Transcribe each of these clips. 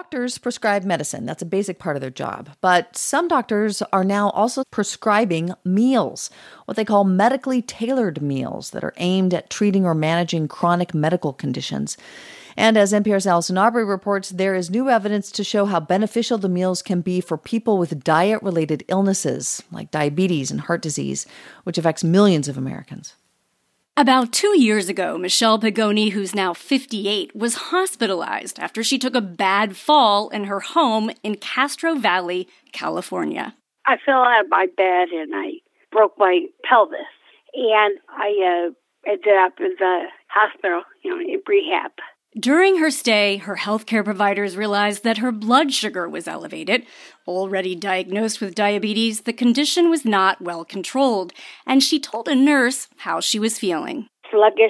doctors prescribe medicine. That's a basic part of their job. But some doctors are now also prescribing meals, what they call medically tailored meals that are aimed at treating or managing chronic medical conditions. And as NPR's Allison Aubrey reports, there is new evidence to show how beneficial the meals can be for people with diet-related illnesses like diabetes and heart disease, which affects millions of Americans. About 2 years ago, Michelle Pagoni, who's now 58, was hospitalized after she took a bad fall in her home in Castro Valley, California. I fell out of my bed and I broke my pelvis. And I ended up in the hospital, in rehab. During her stay, her healthcare providers realized that her blood sugar was elevated. Already diagnosed with diabetes, the condition was not well controlled, and she told a nurse how she was feeling. Sluggish,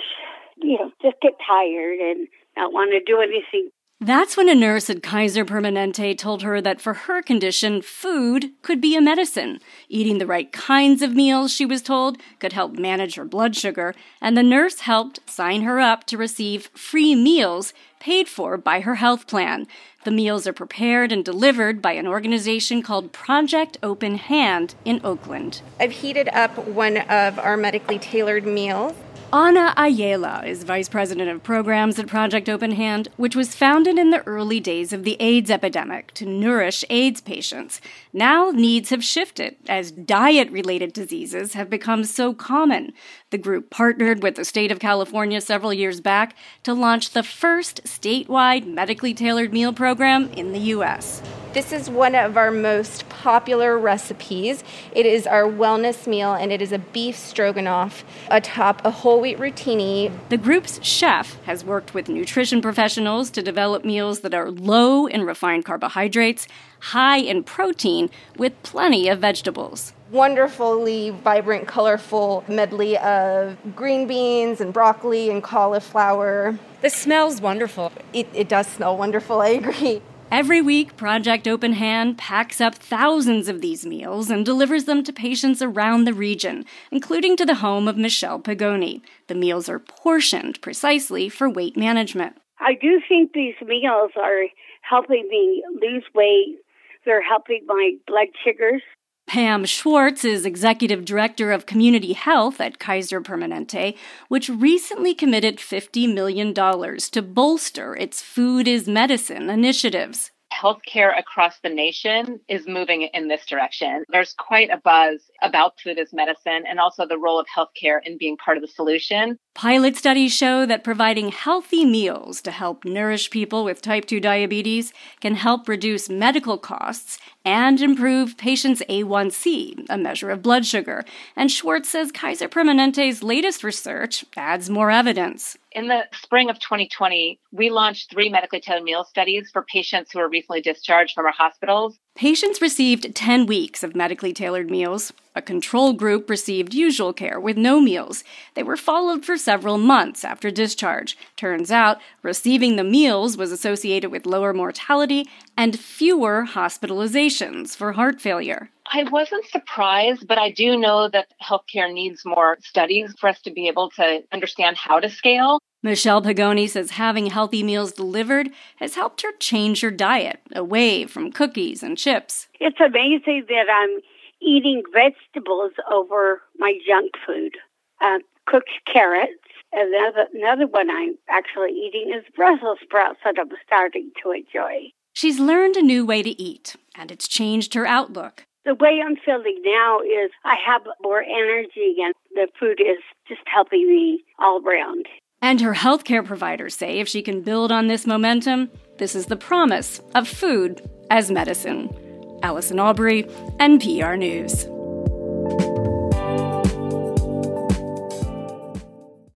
just get tired and not want to do anything. That's when a nurse at Kaiser Permanente told her that for her condition, food could be a medicine. Eating the right kinds of meals, she was told, could help manage her blood sugar, and the nurse helped sign her up to receive free meals paid for by her health plan. The meals are prepared and delivered by an organization called Project Open Hand in Oakland. I've heated up one of our medically tailored meals. Ana Ayala is vice president of programs at Project Open Hand, which was founded in the early days of the AIDS epidemic to nourish AIDS patients. Now needs have shifted as diet-related diseases have become so common. The group partnered with the state of California several years back to launch the first statewide medically tailored meal program in the U.S. This is one of our most popular recipes. It is our wellness meal, and it is a beef stroganoff atop a whole wheat rotini. The group's chef has worked with nutrition professionals to develop meals that are low in refined carbohydrates, high in protein, with plenty of vegetables. Wonderfully vibrant, colorful medley of green beans and broccoli and cauliflower. This smells wonderful. It does smell wonderful, I agree. Every week, Project Open Hand packs up thousands of these meals and delivers them to patients around the region, including to the home of Michelle Pagoni. The meals are portioned precisely for weight management. I do think these meals are helping me lose weight. They're helping my blood sugars. Pam Schwartz is executive director of community health at Kaiser Permanente, which recently committed $50 million to bolster its Food is Medicine initiatives. Healthcare across the nation is moving in this direction. There's quite a buzz about food as medicine and also the role of healthcare in being part of the solution. Pilot studies show that providing healthy meals to help nourish people with type 2 diabetes can help reduce medical costs and improve patients' A1C, a measure of blood sugar. And Schwartz says Kaiser Permanente's latest research adds more evidence. In the spring of 2020, we launched 3 medically tailored meal studies for patients who were recently discharged from our hospitals. Patients received 10 weeks of medically tailored meals. A control group received usual care with no meals. They were followed for several months after discharge. Turns out, receiving the meals was associated with lower mortality and fewer hospitalizations for heart failure. I wasn't surprised, but I do know that healthcare needs more studies for us to be able to understand how to scale. Michelle Pagoni says having healthy meals delivered has helped her change her diet away from cookies and chips. It's amazing that I'm eating vegetables over my junk food. Cooked carrots. And another one I'm actually eating is Brussels sprouts that I'm starting to enjoy. She's learned a new way to eat, and it's changed her outlook. The way I'm feeling now is I have more energy, and the food is just helping me all around. And her healthcare providers say if she can build on this momentum, this is the promise of food as medicine. Allison Aubrey, NPR News.